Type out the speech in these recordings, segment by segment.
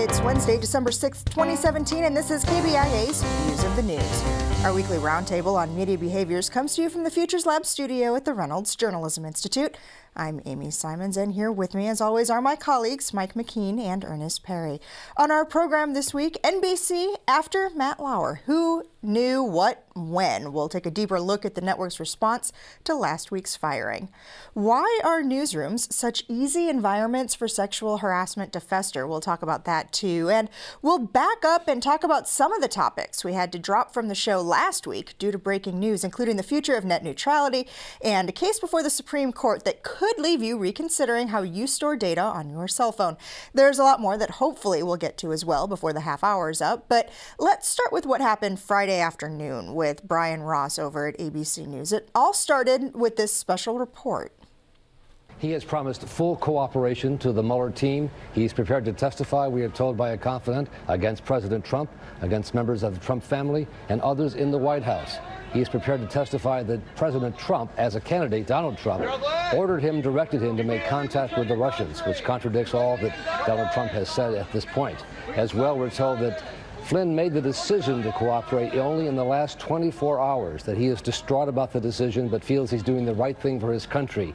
It's Wednesday, December 6th, 2017, and this is KBIA's News of the News. Our weekly roundtable on media behaviors comes to you from the Futures Lab studio at the Reynolds Journalism Institute. I'm Amy Simons, and here with me, as always, are my colleagues Mike McKean and Ernest Perry. On our program this week, NBC after Matt Lauer. Who knew what when? We'll take a deeper look at the network's response to last week's firing. Why are newsrooms such easy environments for sexual harassment to fester? We'll talk about that too. And we'll back up and talk about some of the topics we had to drop from the show last week due to breaking news, including the future of net neutrality and a case before the Supreme Court that could leave you reconsidering how you store data on your cell phone. There's a lot more that hopefully we'll get to as well before the half hour is up, but let's start with what happened Friday afternoon with Brian Ross over at ABC News. It all started with this special report. He has promised full cooperation to the Mueller team. He's prepared to testify, we are told by a confidant, against President Trump, against members of the Trump family, and others in the White House. He is prepared to testify that President Trump, as a candidate, Donald Trump, directed him to make contact with the Russians, which contradicts all that Donald Trump has said at this point. As well, we're told that Flynn made the decision to cooperate only in the last 24 hours, that he is distraught about the decision but feels he's doing the right thing for his country.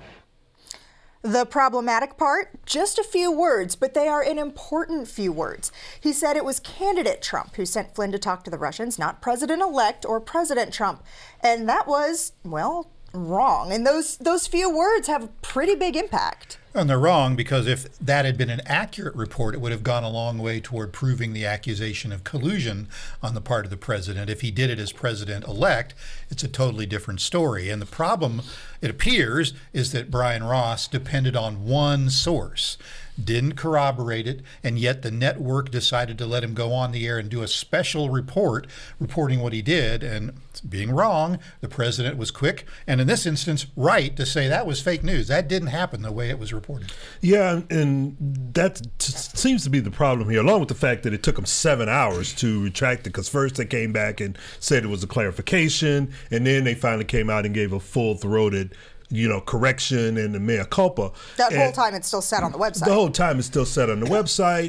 The problematic part, just a few words, but they are an important few words. He said it was candidate Trump who sent Flynn to talk to the Russians, not President-elect or President Trump. And that was, well, wrong. And those few words have a pretty big impact. And they're wrong because if that had been an accurate report, it would have gone a long way toward proving the accusation of collusion on the part of the president. If he did it as president-elect, it's a totally different story. And the problem, it appears, is that Brian Ross depended on one source, didn't corroborate it, and yet the network decided to let him go on the air and do a special report reporting what he did. And being wrong, the president was quick, and in this instance, right, to say that was fake news. That didn't happen the way it was reported. Yeah, and that seems to be the problem here, along with the fact that it took them 7 hours to retract it, because first they came back and said it was a clarification, and then they finally came out and gave a full-throated correction and the mea culpa. That whole time it's still set on the website. The whole time it's still set on the website,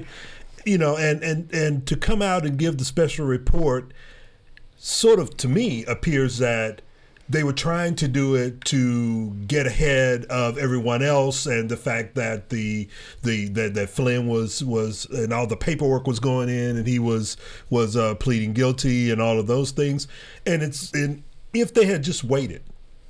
and to come out and give the special report sort of, to me, appears that they were trying to do it to get ahead of everyone else, and the fact that that Flynn was and all the paperwork was going in, and he was pleading guilty and all of those things. And if they had just waited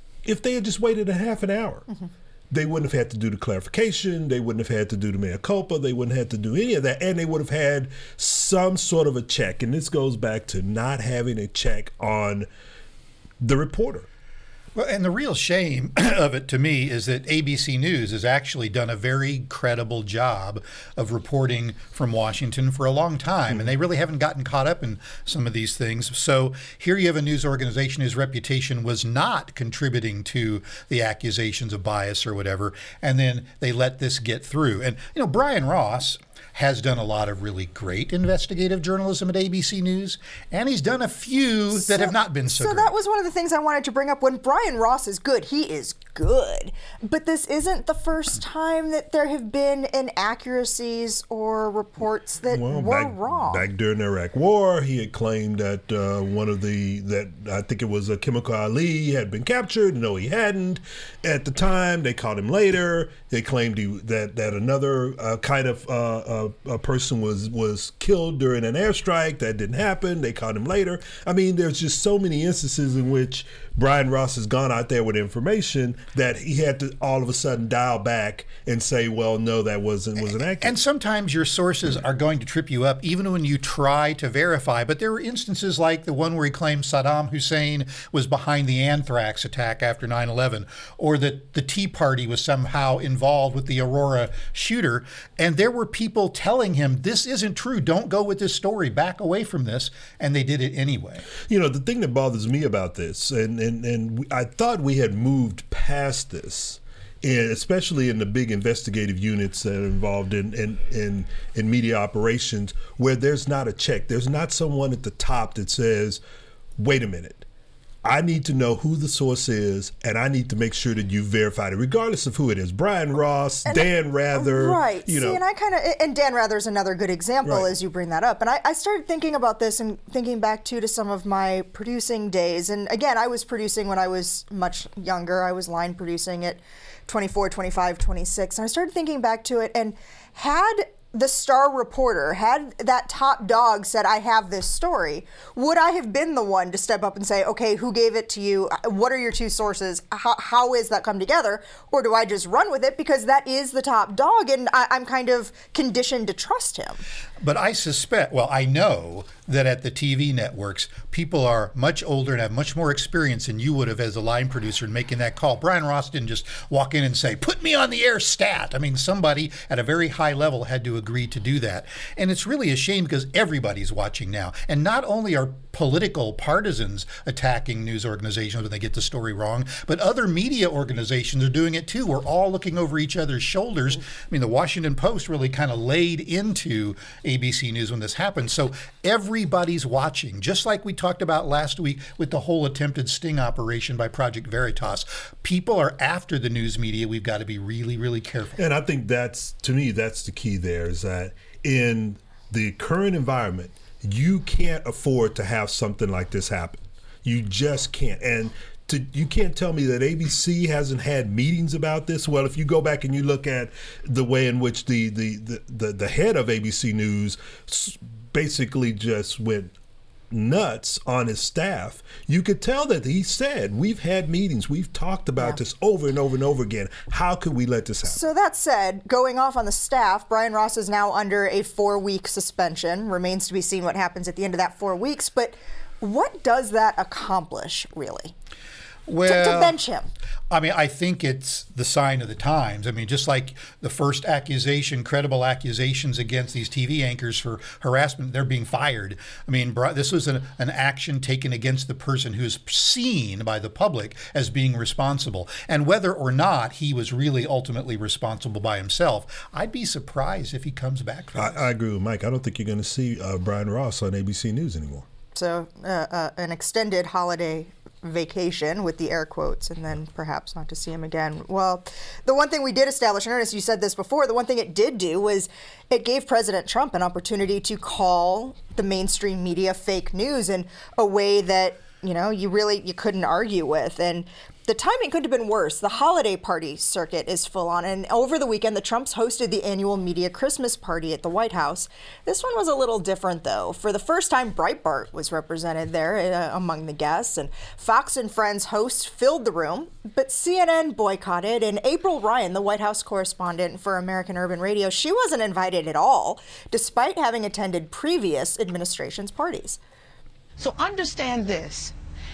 a half an hour, they wouldn't have had to do the clarification. They wouldn't have had to do the mea culpa. They wouldn't have to do any of that. And they would have had some sort of a check. And this goes back to not having a check on the reporter. Well, and the real shame of it to me is that ABC News has actually done a very credible job of reporting from Washington for a long time, and they really haven't gotten caught up in some of these things. So here you have a news organization whose reputation was not contributing to the accusations of bias or whatever, and then they let this get through. And, Brian Ross has done a lot of really great investigative journalism at ABC News, and he's done a few that have not been so great. So that was one of the things I wanted to bring up. When Brian Ross is good, he is good. But this isn't the first time that there have been inaccuracies or reports that were wrong. Back during the Iraq War, he had claimed that I think it was Chemical Ali had been captured. No, he hadn't. At the time, they caught him later. They claimed that another kind of a person was killed during an airstrike. That didn't happen. They caught him later. I mean, there's just so many instances in which Brian Ross has gone out there with information that he had to all of a sudden dial back and say, well, no, that wasn't accurate. And sometimes your sources are going to trip you up even when you try to verify. But there were instances like the one where he claimed Saddam Hussein was behind the anthrax attack after 9/11, or that the Tea Party was somehow involved with the Aurora shooter. And there were people telling him, this isn't true. Don't go with this story. Back away from this. And they did it anyway. The thing that bothers me about this, and I thought we had moved past this, and especially in the big investigative units that are involved in media operations, where there's not a check. There's not someone at the top that says, wait a minute, I need to know who the source is, and I need to make sure that you verified it, regardless of who it is. Brian Ross, Dan Rather. Right. You know. See, and Dan Rather is another good example Right. as you bring that up. And I started thinking about this and thinking back to some of my producing days. And again, I was producing when I was much younger. I was line producing at 24, 25, 26. And I started thinking back to it, and had the star reporter, had that top dog said, I have this story, would I have been the one to step up and say, okay, who gave it to you? What are your two sources? How is that come together? Or do I just run with it because that is the top dog and I'm kind of conditioned to trust him? But I suspect, well, I know that at the TV networks, people are much older and have much more experience than you would have as a line producer in making that call. Brian Ross didn't just walk in and say, put me on the air stat. I mean, somebody at a very high level had to agree to do that. And it's really a shame because everybody's watching now. And not only are political partisans attacking news organizations when they get the story wrong, but other media organizations are doing it too. We're all looking over each other's shoulders. I mean, the Washington Post really kind of laid into ABC News when this happened. So everybody's watching, just like we talked about last week with the whole attempted sting operation by Project Veritas. People are after the news media. We've got to be really, really careful. And I think that's the key there, is that in the current environment, you can't afford to have something like this happen. You just can't. And you can't tell me that ABC hasn't had meetings about this. Well, if you go back and you look at the way in which the head of ABC News basically just went nuts on his staff, you could tell that he said, we've had meetings, we've talked about this over and over and over again. How could we let this happen? So that said, going off on the staff, Brian Ross is now under a 4-week suspension. Remains to be seen what happens at the end of that 4 weeks. But what does that accomplish, really? Well, to bench him? I mean, I think it's the sign of the times. I mean, just like the first credible accusations against these TV anchors for harassment, they're being fired. I mean, this was an action taken against the person who is seen by the public as being responsible. And whether or not he was really ultimately responsible by himself, I'd be surprised if he comes back from this. I agree with Mike. I don't think you're going to see Brian Ross on ABC News anymore. So an extended holiday vacation with the air quotes, and then perhaps not to see him again. Well, the one thing we did establish, and Ernest, you said this before, the one thing it did do was it gave President Trump an opportunity to call the mainstream media fake news in a way that, you couldn't argue with. And the timing couldn't have been worse. The holiday party circuit is full on. And over the weekend, the Trumps hosted the annual media Christmas party at the White House. This one was a little different, though. For the first time, Breitbart was represented there among the guests. And Fox and Friends hosts filled the room. But CNN boycotted. And April Ryan, the White House correspondent for American Urban Radio, she wasn't invited at all, despite having attended previous administration's parties. So understand this.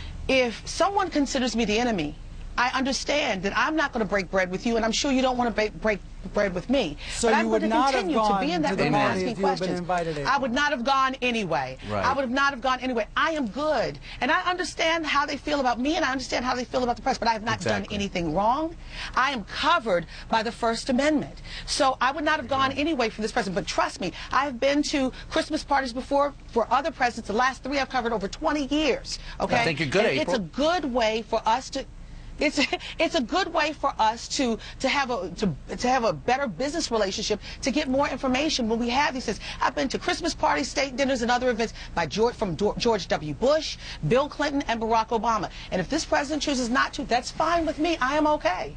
If someone considers me the enemy, I understand that I'm not going to break bread with you, and I'm sure you don't want to break bread with me. So but you I'm would going to not have continue to gone be in that to the room party asking if you had been questions. invited, April. I would not have gone anyway. Right. I would not have gone anyway. I am good, and I understand how they feel about me, and I understand how they feel about the press, but I have not done anything wrong. I am covered by the First Amendment. So I would not have gone anyway for this president. But trust me, I've been to Christmas parties before for other presidents. The last 3 I've covered over 20 years. Okay? I think you're good, and April. It's a good way for us to It's a good way for us to have a better business relationship, to get more information when we have these things. I've been to Christmas parties, state dinners, and other events from George W. Bush, Bill Clinton, and Barack Obama. And if this president chooses not to, that's fine with me. I am okay.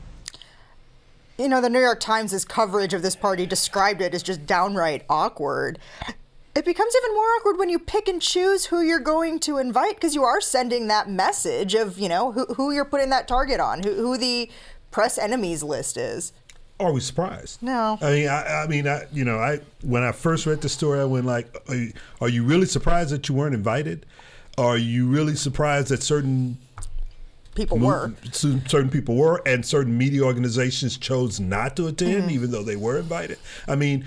The New York Times' coverage of this party described it as just downright awkward. It becomes even more awkward when you pick and choose who you're going to invite, because you are sending that message of, who you're putting that target on, who the press enemies list is. Are we surprised? No. I mean, when I first read the story, I went like, are you really surprised that you weren't invited? Are you really surprised that certain people were, and certain media organizations chose not to attend, even though they were invited? I mean,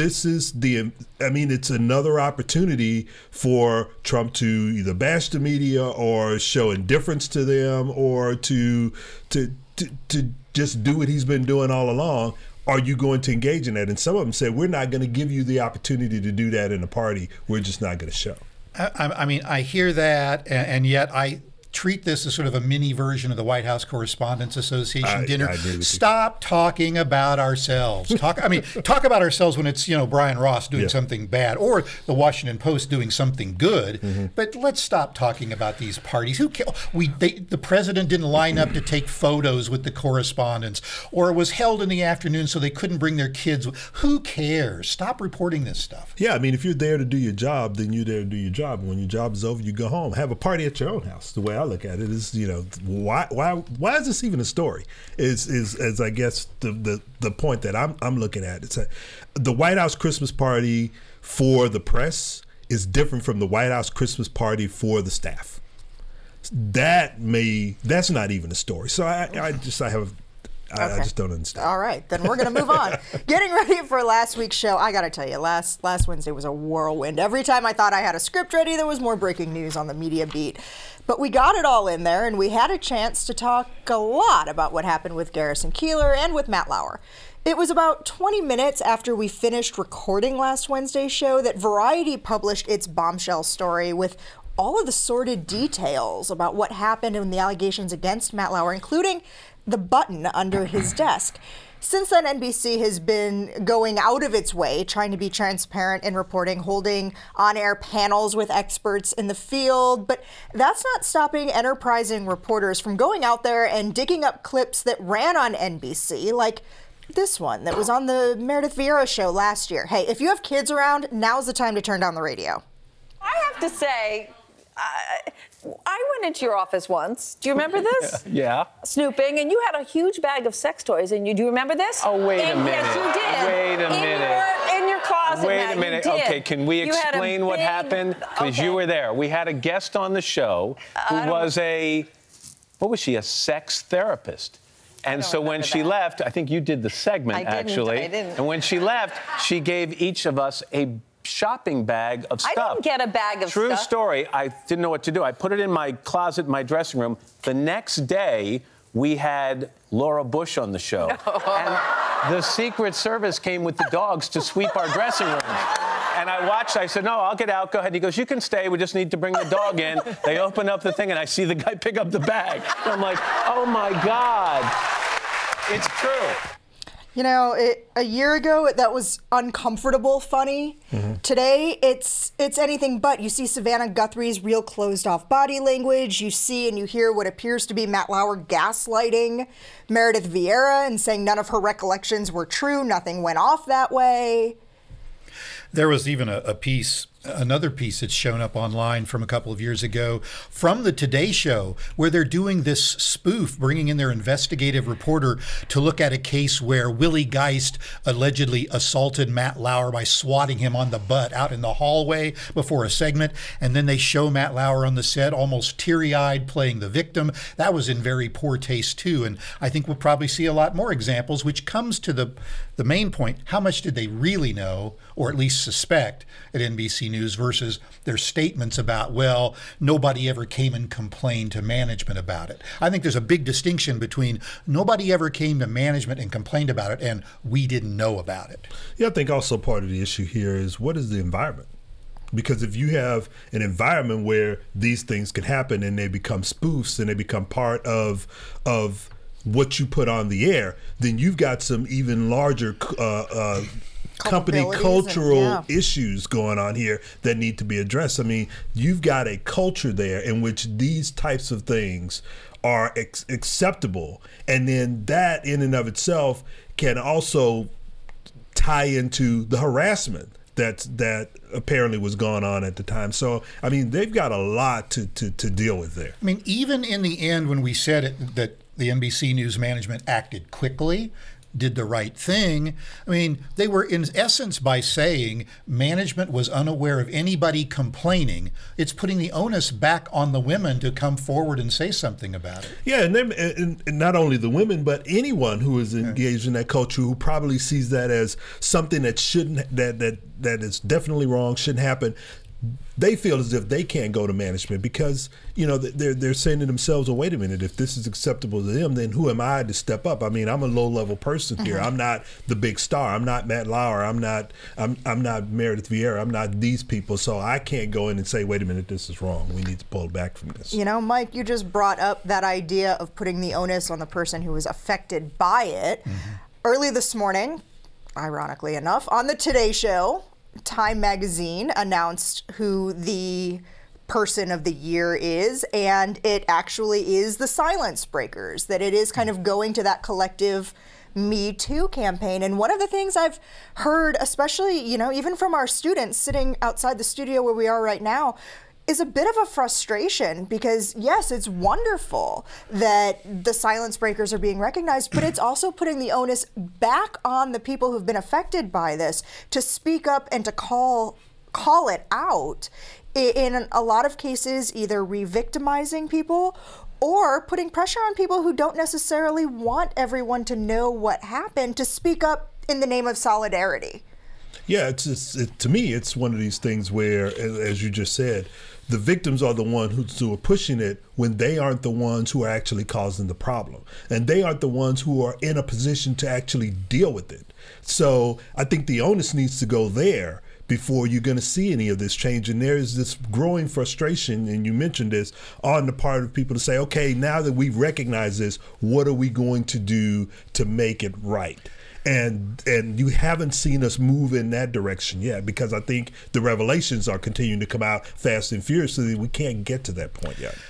it's another opportunity for Trump to either bash the media or show indifference to them, or to just do what he's been doing all along. Are you going to engage in that? And some of them said, we're not going to give you the opportunity to do that in a party. We're just not going to show. I mean, I hear that, and yet treat this as sort of a mini version of the White House Correspondents Association dinner. I agree with you. Stop talking about ourselves. Talk about ourselves when it's, Brian Ross doing something bad or the Washington Post doing something good. But let's stop talking about these parties. Who cares? The president didn't line up to take photos with the correspondents, or it was held in the afternoon so they couldn't bring their kids. Who cares? Stop reporting this stuff. Yeah, I mean, if you're there to do your job, then you're there to do your job. And when your job is over, you go home. Have a party at your own house. The way I look at it is, why is this even a story? Is I guess the point that I'm looking at. It's the White House Christmas party for the press is different from the White House Christmas party for the staff. That's not even a story. So I just don't understand. All right, then we're going to move on. Getting ready for last week's show, I got to tell you, last Wednesday was a whirlwind. Every time I thought I had a script ready, there was more breaking news on the media beat. But we got it all in there, and we had a chance to talk a lot about what happened with Garrison Keillor and with Matt Lauer. It was about 20 minutes after we finished recording last Wednesday's show that Variety published its bombshell story with all of the sordid details about what happened in the allegations against Matt Lauer, including the button under his desk. Since then, NBC has been going out of its way, trying to be transparent in reporting, holding on-air panels with experts in the field. But that's not stopping enterprising reporters from going out there and digging up clips that ran on NBC, like this one that was on the Meredith Vieira show last year. Hey, if you have kids around, now's the time to turn down the radio. I have to say, I went into your office once. Do you remember this? Yeah. Snooping, and you had a huge bag of sex toys. And do you remember this? Oh, wait a minute. Yes, you did. Wait a minute. In your closet. Wait a minute. Okay, can we explain what happened? Because you were there. We had a guest on the show who was a sex therapist. And so when she left, I think you did the segment, actually. I didn't. And when she left, she gave each of us a shopping bag of stuff. I didn't get a bag of stuff. True story. I didn't know what to do. I put it in my closet, my dressing room. The next day, we had Laura Bush on the show. No. And the Secret Service came with the dogs to sweep our dressing rooms. And I watched, I said, no, I'll get out, go ahead. He goes, you can stay, we just need to bring the dog in. They open up the thing, and I see the guy pick up the bag. And I'm like, oh my God, it's true. A year ago, that was uncomfortable funny. Mm-hmm. Today, it's anything but. You see Savannah Guthrie's real closed-off body language. You see and you hear what appears to be Matt Lauer gaslighting Meredith Vieira and saying none of her recollections were true. Nothing went off that way. There was even another piece that's shown up online from a couple of years ago from the Today Show, where they're doing this spoof, bringing in their investigative reporter to look at a case where Willie Geist allegedly assaulted Matt Lauer by swatting him on the butt out in the hallway before a segment. And then they show Matt Lauer on the set, almost teary-eyed, playing the victim. That was in very poor taste, too. And I think we'll probably see a lot more examples, which comes to the main point. How much did they really know, or at least suspect, at NBC News versus their statements about, well, nobody ever came and complained to management about it? I think there's a big distinction between nobody ever came to management and complained about it and we didn't know about it. Yeah, I think also part of the issue here is what is the environment? Because if you have an environment where these things can happen and they become spoofs and they become part of what you put on the air, then you've got some even larger company cultural issues going on here that need to be addressed. I mean, you've got a culture there in which these types of things are acceptable, and then that in and of itself can also tie into the harassment that apparently was going on at the time. So, I mean, they've got a lot to deal with there. I mean, even in the end, when we said that the NBC News management acted quickly, did the right thing, I mean, they were in essence by saying management was unaware of anybody complaining. It's putting the onus back on the women to come forward and say something about it. Yeah, and not only the women, but anyone who is engaged in that culture who probably sees that as something that shouldn't, that is definitely wrong, shouldn't happen. they feel as if they can't go to management because, you know, they're saying to themselves, well, wait a minute, if this is acceptable to them, then who am I to step up? I mean, I'm a low-level person here. I'm not the big star. I'm not Matt Lauer. I'm not Meredith Vieira. I'm not these people. So I can't go in and say, wait a minute, this is wrong. We need to pull back from this. You know, Mike, you just brought up that idea of putting the onus on the person who was affected by it. Early this morning, ironically enough, on the Today Show, Time Magazine announced who the person of the year is, and it actually is the Silence Breakers, that it is kind of going to that collective Me Too campaign. And one of the things I've heard, especially, you know, even from our students sitting outside the studio where we are right now, is a bit of a frustration because, yes, it's wonderful that the Silence Breakers are being recognized, but it's also putting the onus back on the people who've been affected by this to speak up and to call it out. In a lot of cases, either re-victimizing people or putting pressure on people who don't necessarily want everyone to know what happened to speak up in the name of solidarity. Yeah, to me, it's one of these things where, as you just said, the victims are the ones who are pushing it when they aren't the ones who are actually causing the problem. And they aren't the ones who are in a position to actually deal with it. So I think the onus needs to go there before you're going to see any of this change. And there is this growing frustration, and you mentioned this, on the part of people to say, okay, now that we recognize this, what are we going to do to make it right? And you haven't seen us move in that direction yet, because I think the revelations are continuing to come out fast and furious, so that we can't get to that point yet.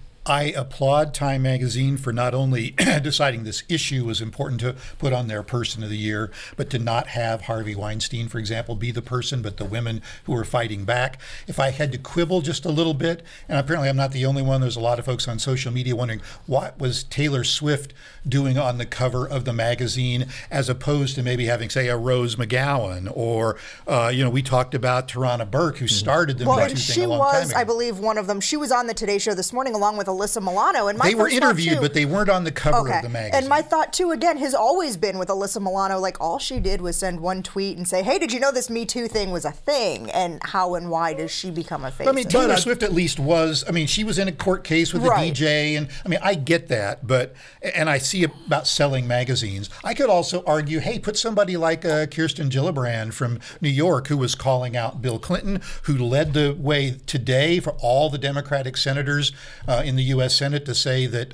I applaud Time Magazine for not only deciding this issue was important to put on their Person of the Year, but to not have Harvey Weinstein, for example, be the person, but the women who were fighting back. If I had to quibble just a little bit, and apparently I'm not the only one, there's a lot of folks on social media wondering what was Taylor Swift doing on the cover of the magazine, as opposed to maybe having, say, a Rose McGowan, or, we talked about Tarana Burke, who started the Me Too thing a long time ago. She was, I believe, one of them. She was on the Today Show this morning along with Alyssa Milano. And they were interviewed, but they weren't on the cover of the magazine. And my thought, too, again, has always been with Alyssa Milano, like, all she did was send one tweet and say, hey, did you know this Me Too thing was a thing? And how and why does she become a face? I mean, Taylor Swift at least was, she was in a court case with a DJ, and I get that, and I see about selling magazines. I could also argue, hey, put somebody like Kirsten Gillibrand from New York, who was calling out Bill Clinton, who led the way today for all the Democratic senators in the U.S. Senate to say that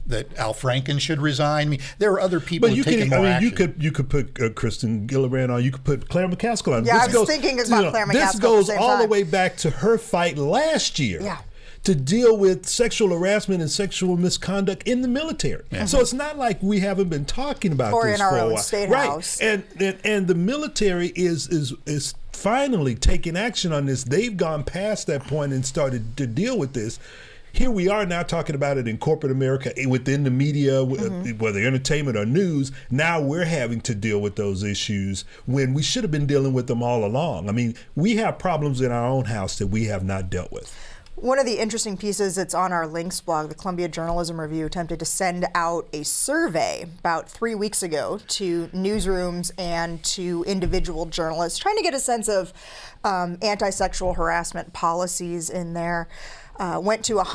Al Franken should resign. There are other people who take more action. You could put Kirsten Gillibrand on. You could put Claire McCaskill on. Yeah, I was thinking about Claire McCaskill. This goes all the way back to her fight last year. Yeah. To deal with sexual harassment and sexual misconduct in the military. Yeah. So it's not like we haven't been talking about or this in our for a own while. state right. house. And the military is finally taking action on this. They've gone past that point and started to deal with this. Here we are now talking about it in corporate America, within the media, whether entertainment or news. Now we're having to deal with those issues when we should have been dealing with them all along. We have problems in our own house that we have not dealt with. One of the interesting pieces that's on our links blog, the Columbia Journalism Review, attempted to send out a survey about 3 weeks ago to newsrooms and to individual journalists, trying to get a sense of anti-sexual harassment policies in there. Went to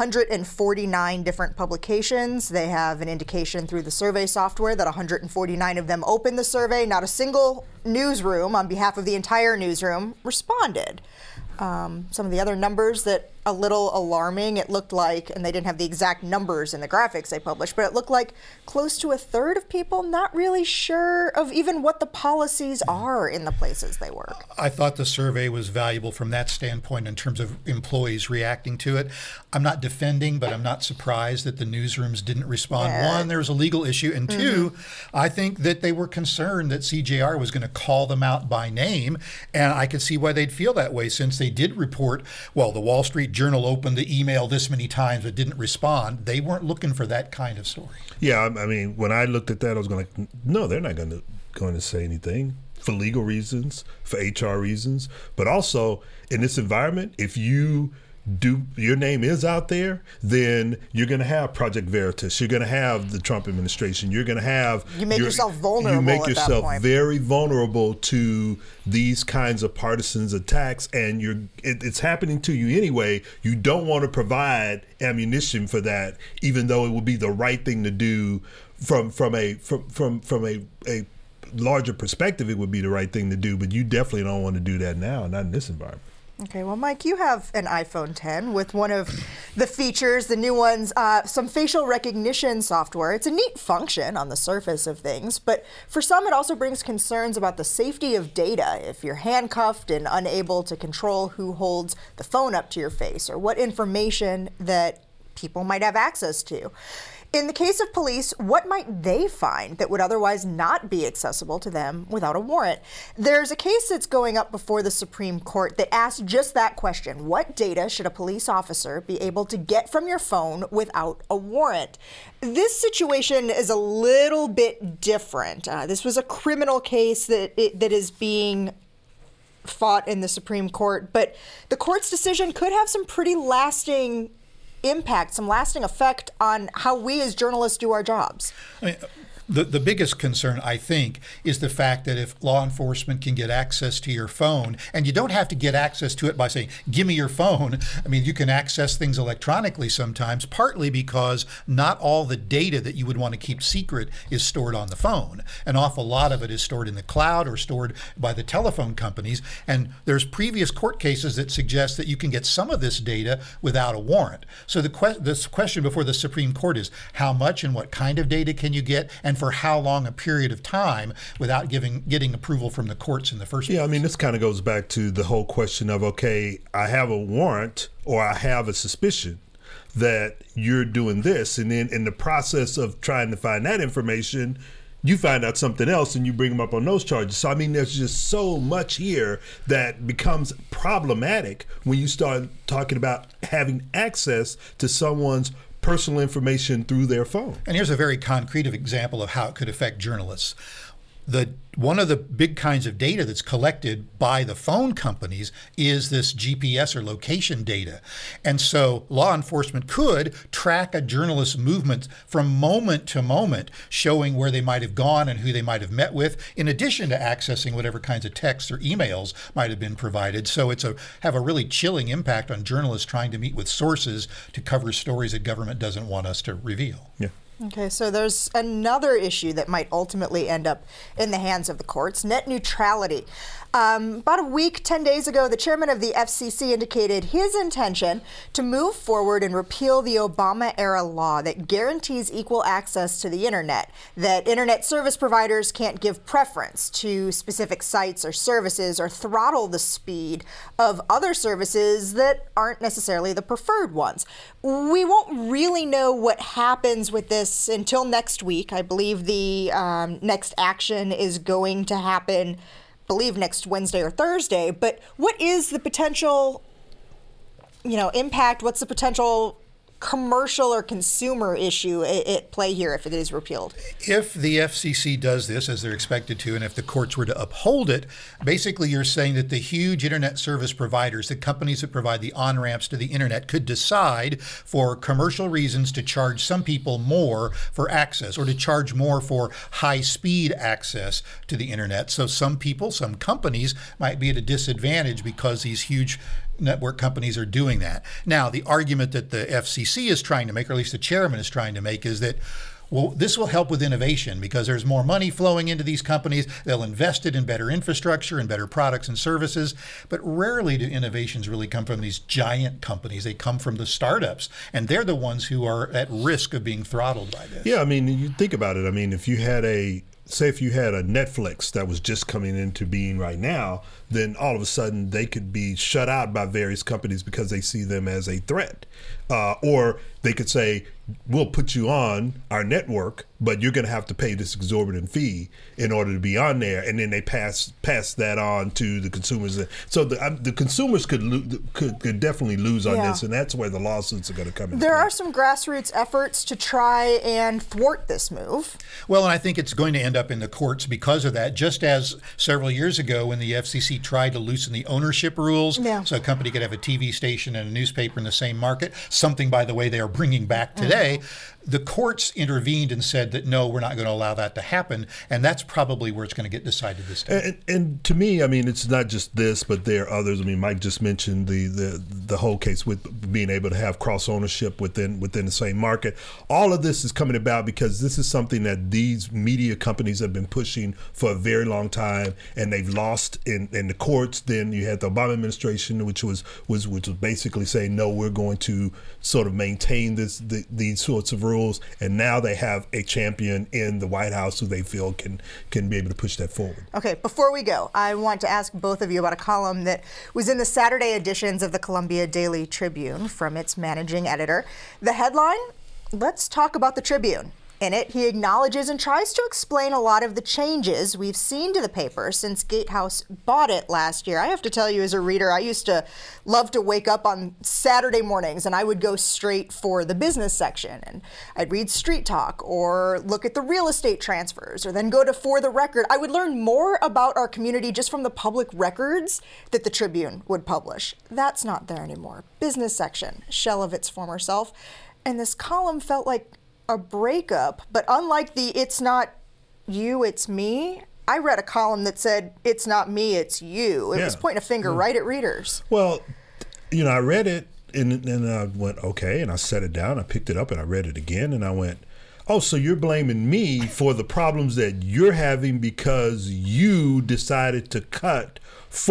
149 different publications. They have an indication through the survey software that 149 of them opened the survey. Not a single newsroom on behalf of the entire newsroom responded. Some of the other numbers that a little alarming, it looked like, and they didn't have the exact numbers in the graphics they published, but it looked like close to a third of people not really sure of even what the policies are in the places they work. I thought the survey was valuable from that standpoint in terms of employees reacting to it. I'm not defending, but I'm not surprised that the newsrooms didn't respond. One, there was a legal issue, and two, I think that they were concerned that CJR was going to call them out by name, and I could see why they'd feel that way, since they did report, well, the Wall Street Journal opened the email this many times but didn't respond. They weren't looking for that kind of story. Yeah, when I looked at that, I was going like, no, they're not going to say anything for legal reasons, for HR reasons, but also in this environment, if you your name is out there, then you're going to have Project Veritas. You're going to have the Trump administration. You're going to have yourself vulnerable. You make at yourself that point. very vulnerable to these kinds of partisan attacks, and it's happening to you anyway. You don't want to provide ammunition for that, even though it would be the right thing to do from a larger perspective. It would be the right thing to do, but you definitely don't want to do that now, not in this environment. Okay, well, Mike, you have an iPhone 10 with one of the features, the new ones, some facial recognition software. It's a neat function on the surface of things, but for some it also brings concerns about the safety of data if you're handcuffed and unable to control who holds the phone up to your face or what information that people might have access to. In the case of police, what might they find that would otherwise not be accessible to them without a warrant? There's a case that's going up before the Supreme Court that asks just that question. What data should a police officer be able to get from your phone without a warrant? This situation is a little bit different. This was a criminal case that is being fought in the Supreme Court, but the court's decision could have some pretty lasting impact, some lasting effect on how we as journalists do our jobs. I mean, the biggest concern, I think, is the fact that if law enforcement can get access to your phone, and you don't have to get access to it by saying, give me your phone. I mean, you can access things electronically sometimes, partly because not all the data that you would want to keep secret is stored on the phone. An awful lot of it is stored in the cloud or stored by the telephone companies. And there's previous court cases that suggest that you can get some of this data without a warrant. So this question before the Supreme Court is how much and what kind of data can you get, and for how long a period of time without getting approval from the courts in the first place. Yeah, I mean, this kind of goes back to the whole question of, okay, I have a warrant or I have a suspicion that you're doing this, and then in the process of trying to find that information, you find out something else and you bring them up on those charges. So, I mean, there's just so much here that becomes problematic when you start talking about having access to someone's personal information through their phone. And here's a very concrete example of how it could affect journalists. One of the big kinds of data that's collected by the phone companies is this GPS or location data. And so law enforcement could track a journalist's movements from moment to moment, showing where they might have gone and who they might have met with, in addition to accessing whatever kinds of texts or emails might have been provided. So have a really chilling impact on journalists trying to meet with sources to cover stories that government doesn't want us to reveal. Yeah. Okay, so there's another issue that might ultimately end up in the hands of the courts, net neutrality. About a week, 10 days ago, the chairman of the FCC indicated his intention to move forward and repeal the Obama-era law that guarantees equal access to the internet, that internet service providers can't give preference to specific sites or services or throttle the speed of other services that aren't necessarily the preferred ones. We won't really know what happens with this until next week. I believe the next action is going to happen, I believe, next Wednesday or Thursday. But what is the potential, impact? What's the potential commercial or consumer issue at play here if it is repealed? If the FCC does this, as they're expected to, and if the courts were to uphold it, basically you're saying that the huge internet service providers, the companies that provide the on-ramps to the internet, could decide for commercial reasons to charge some people more for access or to charge more for high-speed access to the internet. So some people, some companies might be at a disadvantage because these huge network companies are doing that. Now, the argument that the FCC is trying to make, or at least the chairman is trying to make, is that, well, this will help with innovation because there's more money flowing into these companies. They'll invest it in better infrastructure and better products and services. But rarely do innovations really come from these giant companies. They come from the startups, and they're the ones who are at risk of being throttled by this. Yeah, I mean, you think about it. I mean, if you had a Netflix that was just coming into being right now, then all of a sudden they could be shut out by various companies because they see them as a threat. Or they could say, we'll put you on our network, but you're going to have to pay this exorbitant fee in order to be on there. And then they pass that on to the consumers. So the consumers could definitely lose on this, and that's where the lawsuits are going to come in. There are some grassroots efforts to try and thwart this move. Well, and I think it's going to end up in the courts because of that, just as several years ago when the FCC FCC tried to loosen the ownership rules Yeah. so a company could have a TV station and a newspaper in the same market, something, by the way, they are bringing back today. The courts intervened and said that, no, we're not going to allow that to happen. And that's probably where it's going to get decided this time. And to me, I mean, it's not just this, but there are others. I mean, Mike just mentioned the whole case with being able to have cross ownership within the same market. All of this is coming about because this is something that these media companies have been pushing for a very long time, and they've lost in the courts. Then you had the Obama administration, which was basically saying, no, we're going to sort of maintain these sorts of rules. And now they have a champion in the White House who they feel can be able to push that forward. Okay, before we go, I want to ask both of you about a column that was in the Saturday editions of the Columbia Daily Tribune from its managing editor. The headline, "Let's Talk About the Tribune." In it, he acknowledges and tries to explain a lot of the changes we've seen to the paper since Gatehouse bought it last year. I have to tell you, as a reader, I used to love to wake up on Saturday mornings and I would go straight for the business section and I'd read Street Talk or look at the real estate transfers or then go to For the Record. I would learn more about our community just from the public records that the Tribune would publish. That's not there anymore. Business section, shell of its former self. And this column felt like a breakup, but unlike the "it's not you, it's me," I read a column that said "it's not me, it's you." It was pointing a finger right at readers. Well, I read it and I went, okay, and I set it down. I picked it up and I read it again and I went, oh, so you're blaming me for the problems that you're having because you decided to cut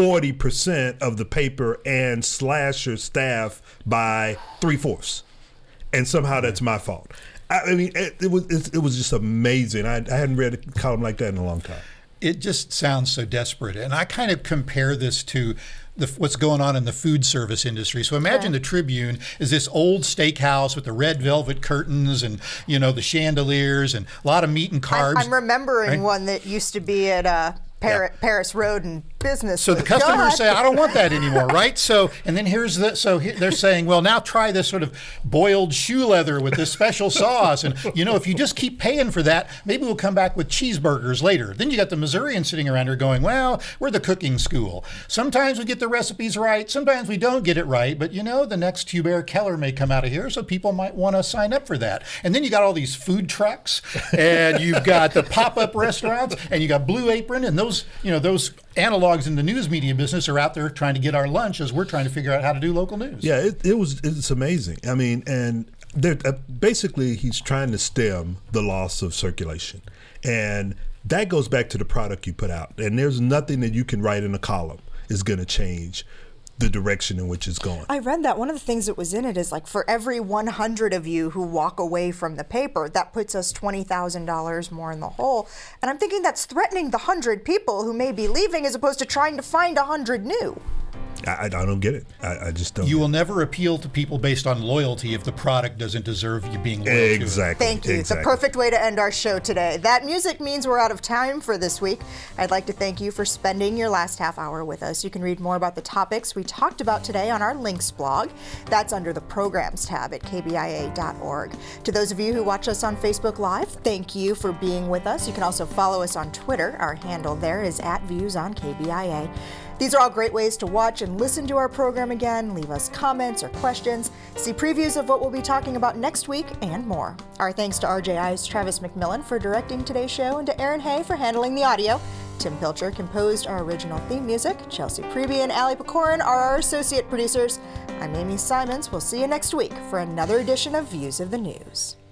40% of the paper and slash your staff by 3/4, and somehow that's my fault. I mean, it was just amazing. I hadn't read a column like that in a long time. It just sounds so desperate. And I kind of compare this to what's going on in the food service industry. So imagine the Tribune is this old steakhouse with the red velvet curtains and, the chandeliers and a lot of meat and carbs. I'm remembering one that used to be at Paris Road and Business. So the customers say, I don't want that anymore, right? So, and then they're saying, well, now try this sort of boiled shoe leather with this special sauce. And, if you just keep paying for that, maybe we'll come back with cheeseburgers later. Then you got the Missourians sitting around here going, well, we're the cooking school. Sometimes we get the recipes right. Sometimes we don't get it right. But, the next Hubert Keller may come out of here, so people might want to sign up for that. And then you got all these food trucks, and you've got the pop-up restaurants, and you got Blue Apron, and those analogs in the news media business are out there trying to get our lunch as we're trying to figure out how to do local news. Yeah, it's amazing. I mean, and basically he's trying to stem the loss of circulation. And that goes back to the product you put out. And there's nothing that you can write in a column is going to change the direction in which it's going. I read that one of the things that was in it is like for every 100 of you who walk away from the paper, that puts us $20,000 more in the hole. And I'm thinking that's threatening the 100 people who may be leaving as opposed to trying to find 100 new. I don't get it. I just don't. You will never appeal to people based on loyalty if the product doesn't deserve you being loyal to it. Exactly. Thank you. Exactly. The perfect way to end our show today. That music means we're out of time for this week. I'd like to thank you for spending your last half hour with us. You can read more about the topics we talked about today on our links blog. That's under the programs tab at kbia.org. To those of you who watch us on Facebook Live, thank you for being with us. You can also follow us on Twitter. Our handle there is @ViewsOnKBIA. These are all great ways to watch and listen to our program again, leave us comments or questions, see previews of what we'll be talking about next week, and more. Our thanks to RJI's Travis McMillan for directing today's show and to Aaron Hay for handling the audio. Tim Pilcher composed our original theme music. Chelsea Preby and Ali Pecorin are our associate producers. I'm Amy Simons. We'll see you next week for another edition of Views of the News.